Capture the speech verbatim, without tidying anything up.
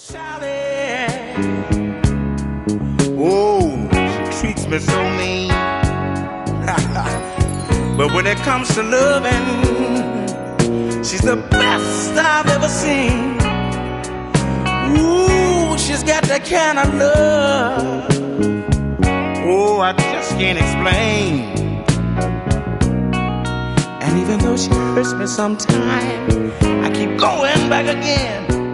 Sally, oh, she treats me so mean. But when it comes to loving, she's the best I've ever seen. Ooh, she's got that kind of love. Oh, I just can't explain. And even though she hurts me sometimes, I keep going back again.